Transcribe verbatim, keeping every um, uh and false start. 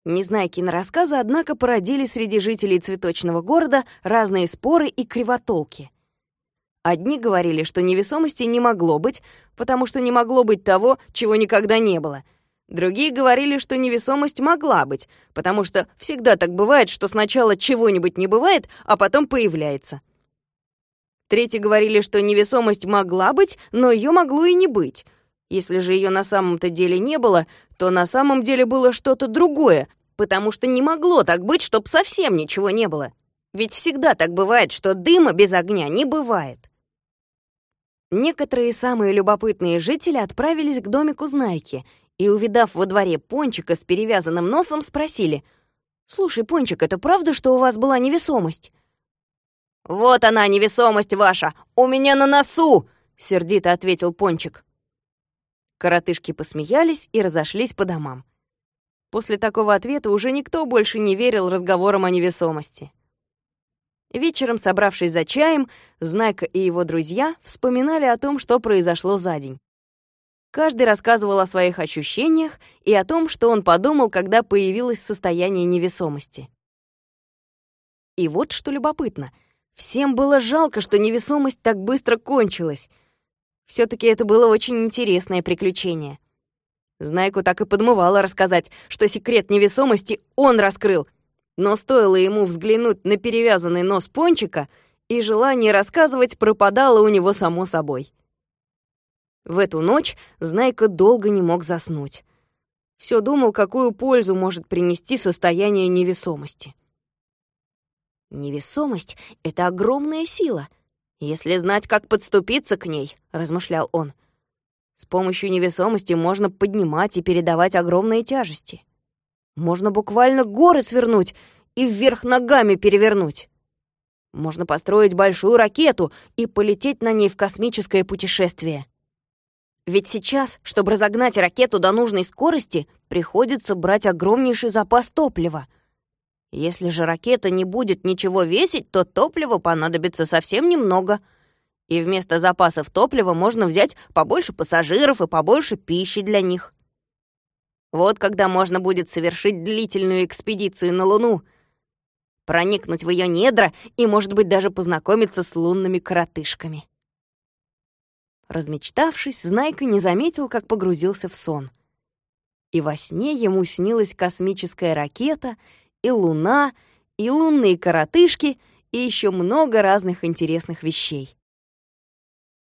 Незнайкины рассказы, однако, породили среди жителей цветочного города разные споры и кривотолки. Одни говорили, что невесомости не могло быть, потому что не могло быть того, чего никогда не было. Другие говорили, что невесомость могла быть, потому что всегда так бывает, что сначала чего-нибудь не бывает, а потом появляется. Третьи говорили, что невесомость могла быть, но ее могло и не быть. Если же ее на самом-то деле не было, то на самом деле было что-то другое, потому что не могло так быть, чтоб совсем ничего не было. Ведь всегда так бывает, что дыма без огня не бывает. Некоторые самые любопытные жители отправились к домику Знайки и, увидав во дворе Пончика с перевязанным носом, спросили: «Слушай, Пончик, это правда, что у вас была невесомость?» «Вот она, невесомость ваша! У меня на носу!» — сердито ответил Пончик. Коротышки посмеялись и разошлись по домам. После такого ответа уже никто больше не верил разговорам о невесомости. Вечером, собравшись за чаем, Знайка и его друзья вспоминали о том, что произошло за день. Каждый рассказывал о своих ощущениях и о том, что он подумал, когда появилось состояние невесомости. И вот что любопытно. Всем было жалко, что невесомость так быстро кончилась. Все-таки это было очень интересное приключение. Знайку так и подмывало рассказать, что секрет невесомости он раскрыл, но стоило ему взглянуть на перевязанный нос Пончика, и желание рассказывать пропадало у него само собой. В эту ночь Знайка долго не мог заснуть. Все думал, какую пользу может принести состояние невесомости. «Невесомость — это огромная сила, если знать, как подступиться к ней», — размышлял он. «С помощью невесомости можно поднимать и передавать огромные тяжести. Можно буквально горы свернуть и вверх ногами перевернуть. Можно построить большую ракету и полететь на ней в космическое путешествие. Ведь сейчас, чтобы разогнать ракету до нужной скорости, приходится брать огромнейший запас топлива. Если же ракета не будет ничего весить, то топлива понадобится совсем немного. И вместо запасов топлива можно взять побольше пассажиров и побольше пищи для них. Вот когда можно будет совершить длительную экспедицию на Луну, проникнуть в ее недра и, может быть, даже познакомиться с лунными коротышками». Размечтавшись, Знайка не заметил, как погрузился в сон. И во сне ему снилась космическая ракета, и луна, и лунные коротышки, и еще много разных интересных вещей.